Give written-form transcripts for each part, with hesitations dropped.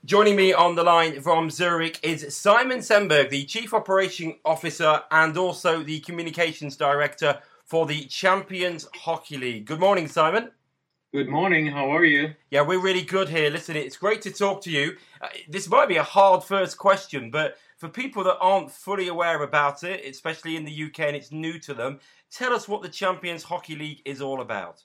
Joining me on the line from Zurich is Simon Semberg, the Chief Operating Officer and also the Communications Director for the Champions Hockey League. Good morning, Simon. Good morning. How are you? Yeah, we're really good here. Listen, it's great to talk to you. This might be a hard first question, but for people that aren't fully aware about it, especially in the UK and it's new to them, tell us what the Champions Hockey League is all about.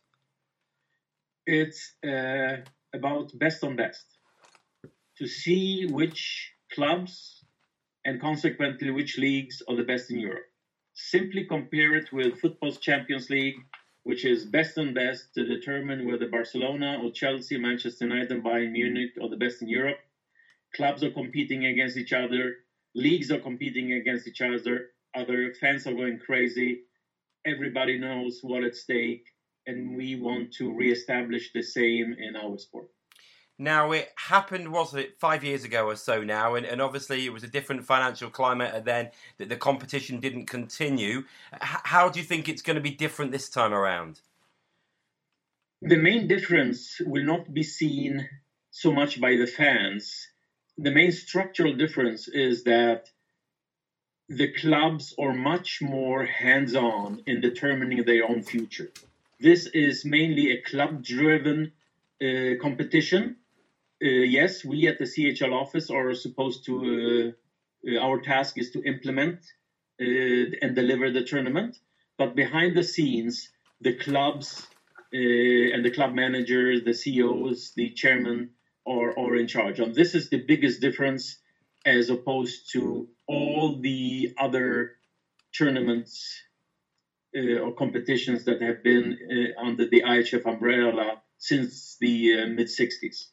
It's about best on best. To see which clubs and consequently which leagues are the best in Europe. Simply compare it with football's Champions League, which is best on best to determine whether Barcelona or Chelsea, Manchester United and Bayern Munich are the best in Europe. Clubs are competing against each other. Leagues are competing against each other. Other fans are going crazy. Everybody knows what's at stake. And we want to reestablish the same in our sport. Now, it happened, wasn't it, 5 years ago or so now, and obviously it was a different financial climate and then the competition didn't continue. How do you think it's going to be different this time around? The main difference will not be seen so much by the fans. The main structural difference is that the clubs are much more hands-on in determining their own future. This is mainly a club-driven competition. Yes, we at the CHL office are supposed to, our task is to implement and deliver the tournament. But behind the scenes, the clubs and the club managers, the CEOs, the chairman are in charge. And this is the biggest difference as opposed to all the other tournaments or competitions that have been under the IHF umbrella since the mid-60s.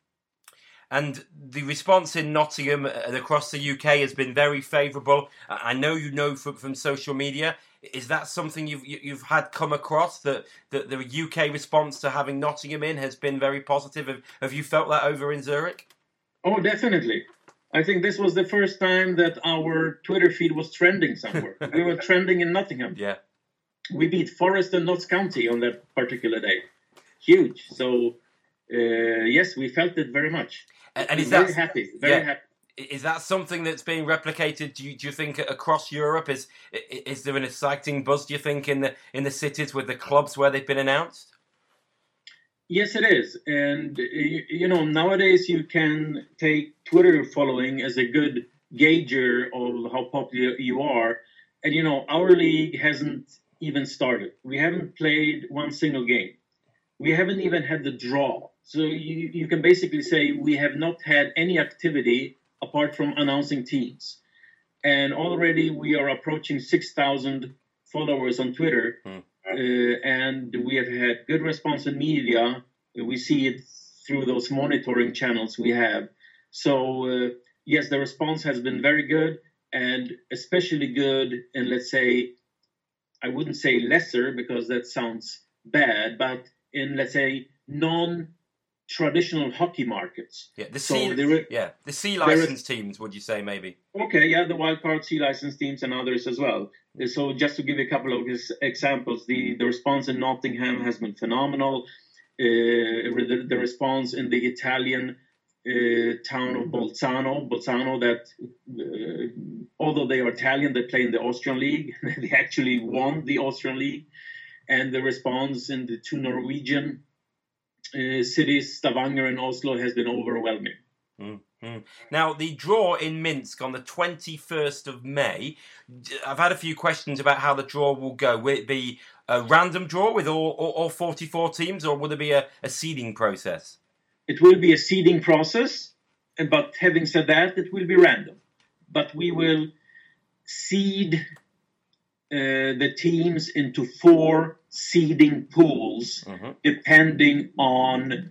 And the response in Nottingham and across the UK has been very favourable. I know you know from social media. Is that something you've had come across, that the UK response to having Nottingham in has been very positive? Have you felt that over in Zurich? Oh, definitely. I think this was the first time that our Twitter feed was trending somewhere. We were trending in Nottingham. Yeah. We beat Forest and Notts County on that particular day. Huge. So, yes, we felt it very much. And is very that happy? Very happy. Is that something that's being replicated? Do you think across Europe? Is there an exciting buzz? Do you think in the cities with the clubs where they've been announced? Yes, it is. And you know, nowadays you can take Twitter following as a good gauger of how popular you are. And you know, our league hasn't even started. We haven't played one single game. We haven't even had the draw. So you can basically say we have not had any activity apart from announcing teams. And already we are approaching 6,000 followers on Twitter. And we have had good response in media. We see it through those monitoring channels we have. So, yes, the response has been very good, and especially good in, let's say, I wouldn't say lesser because that sounds bad, but in, let's say, non-traditional hockey markets. Yeah, the C license teams, would you say, maybe? Okay, yeah, the wildcard C license teams and others as well. So just to give you a couple of examples, the response in Nottingham has been phenomenal. The response in the Italian town of Bolzano that although they are Italian, they play in the Austrian league. They actually won the Austrian league. And the response in the two Norwegian cities, Stavanger and Oslo, has been overwhelming. Mm-hmm. Now, the draw in Minsk on the 21st of May, I've had a few questions about how the draw will go. Will it be a random draw with all 44 teams, or will there be a seeding process? It will be a seeding process, but having said that, it will be random. But we will seed the teams into 4 seeding pools, depending on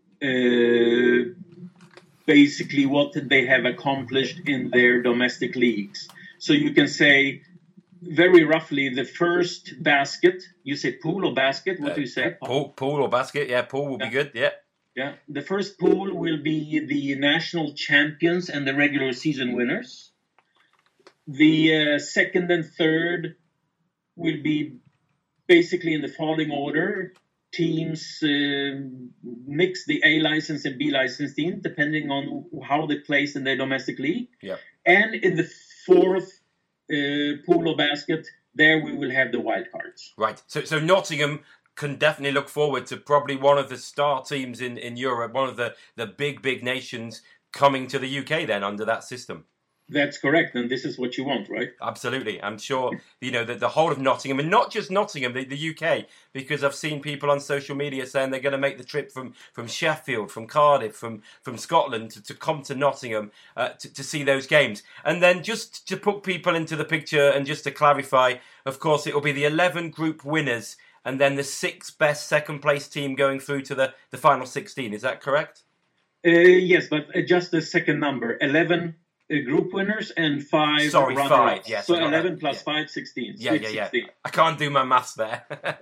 basically what they have accomplished in their domestic leagues. So you can say, very roughly, the first basket, you say pool or basket? What do you say? Pool or basket, yeah, pool will be good, yeah. Yeah, the first pool will be the national champions and the regular season winners. The second and third will be basically in the following order. teams mix the A license and B license team depending on how they place in their domestic league. Yeah. And in the fourth pool of basket, there we will have the wild cards. Right. So Nottingham can definitely look forward to probably one of the star teams in Europe, one of the big nations coming to the UK then under that system. That's correct, and this is what you want, right? Absolutely. I'm sure, the whole of Nottingham, and not just Nottingham, the UK, because I've seen people on social media saying they're going to make the trip from Sheffield, from Cardiff, from Scotland to come to Nottingham to see those games. And then just to put people into the picture and just to clarify, of course, it will be the 11 group winners and then the 6 best second-place team going through to the final 16. Is that correct? Yes, but just the second number, 11 group winners and 5 runner-ups. 5, yes. So 11 plus 5, 16. Yeah. 16. I can't do my maths there.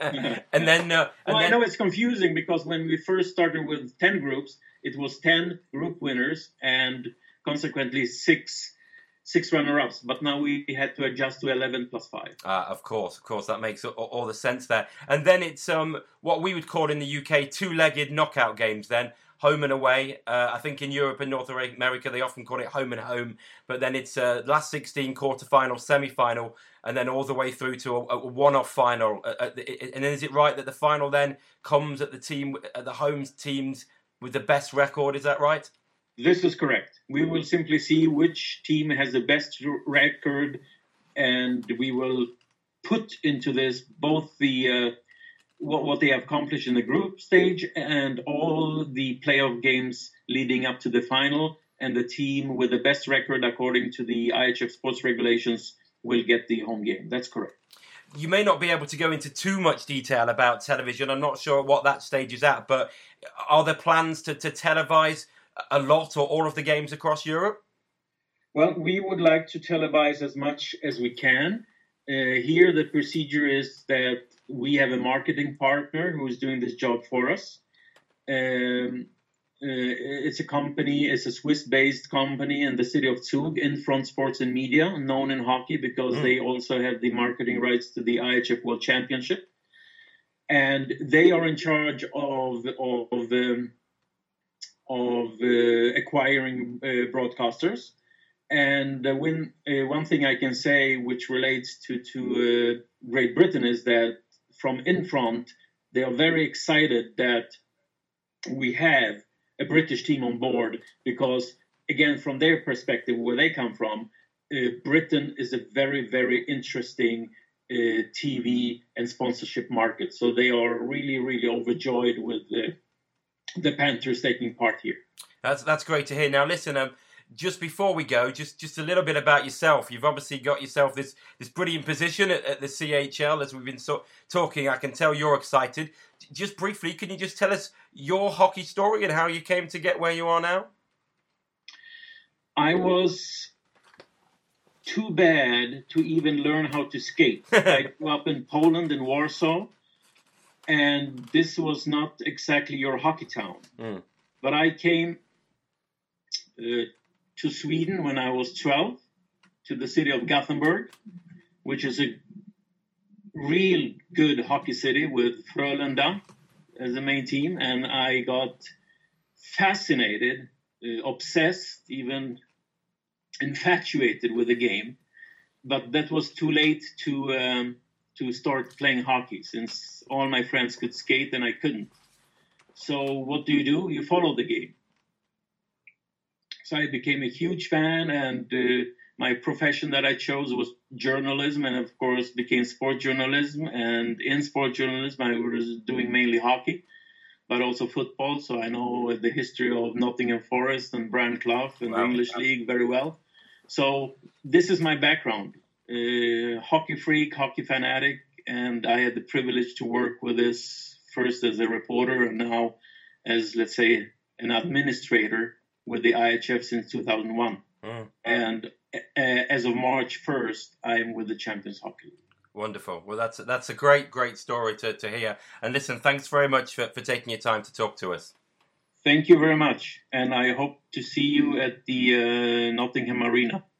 And then... I know it's confusing because when we first started with 10 groups, it was 10 group winners and consequently 6 runner-ups. But now we had to adjust to 11 plus 5. Of course. That makes all the sense there. And then it's what we would call in the UK two-legged knockout games then. Home and away. I think in Europe and North America they often call it home and home. But then it's last 16, quarter-final, semi-final, and then all the way through to a one-off final. And then is it right that the final then comes at the home teams with the best record? Is that right? This is correct. We will simply see which team has the best record, and we will put into this both the what they have accomplished in the group stage and all the playoff games leading up to the final, and the team with the best record according to the IHF sports regulations will get the home game. That's correct. You may not be able to go into too much detail about television. I'm not sure what that stage is at, but are there plans to televise a lot or all of the games across Europe? Well, we would like to televise as much as we can. Here, the procedure is that we have a marketing partner who is doing this job for us. It's a company, it's a Swiss-based company in the city of Zug, Infront Sports and Media, known in hockey because they also have the marketing rights to the IHF World Championship. And they are in charge of acquiring broadcasters. And one thing I can say which relates to Great Britain is that from Infront, they are very excited that we have a British team on board because, again, from their perspective, where they come from, Britain is a very, very interesting TV and sponsorship market. So they are really, really overjoyed with the Panthers taking part here. That's great to hear. Now, listen, just before we go, just a little bit about yourself. You've obviously got yourself this brilliant position at the CHL, as we've been talking. I can tell you're excited. Just briefly, can you just tell us your hockey story and how you came to get where you are now? I was too bad to even learn how to skate. I grew up in Poland, in Warsaw, and this was not exactly your hockey town. But I came to Sweden when I was 12, to the city of Gothenburg, which is a real good hockey city with Frölunda as the main team. And I got fascinated, obsessed, even infatuated with the game. But that was too late to start playing hockey, since all my friends could skate and I couldn't. So what do? You follow the game. So I became a huge fan, and my profession that I chose was journalism, and of course became sport journalism. And in sport journalism, I was doing mainly hockey, but also football. So I know the history of Nottingham Forest and Brian Clough and the English League very well. So this is my background, hockey freak, hockey fanatic, and I had the privilege to work with this first as a reporter and now as, let's say, an administrator with the IHF since 2001. And as of March 1st, I'm with the Champions Hockey League. Wonderful. Well, that's a great story to hear. And listen, thanks very much for taking your time to talk to us. Thank you very much. And I hope to see you at the Nottingham Arena.